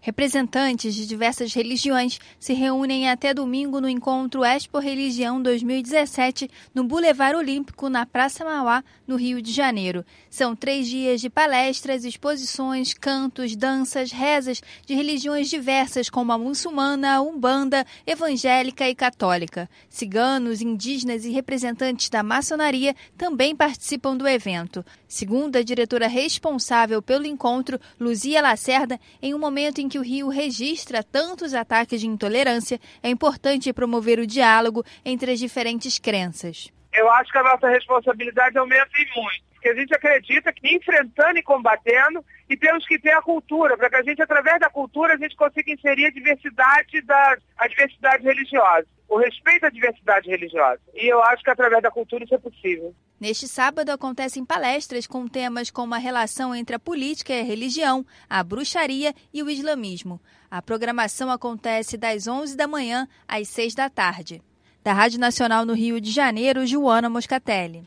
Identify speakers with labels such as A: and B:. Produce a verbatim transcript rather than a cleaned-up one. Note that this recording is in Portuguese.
A: Representantes de diversas religiões se reúnem até domingo no encontro Expo Religião dois mil e dezessete no Boulevard Olímpico, na Praça Mauá, no Rio de Janeiro. São três dias de palestras, exposições, cantos, danças, rezas de religiões diversas como a muçulmana, a umbanda, evangélica e católica. Ciganos, indígenas e representantes da maçonaria também participam do evento. Segundo a diretora responsável pelo encontro, Luzia Lacerda, em um momento em que o Rio registra tantos ataques de intolerância, é importante promover o diálogo entre as diferentes crenças.
B: Eu acho que a nossa responsabilidade aumenta em muito, porque a gente acredita que enfrentando e combatendo, e temos que ter a cultura, para que a gente, através da cultura, a gente consiga inserir a diversidade da a diversidade religiosa, o respeito à diversidade religiosa. E eu acho que através da cultura isso é possível.
A: Neste sábado acontecem palestras com temas como a relação entre a política e a religião, a bruxaria e o islamismo. A programação acontece das onze da manhã às seis da tarde. Da Rádio Nacional no Rio de Janeiro, Joana Moscatelli.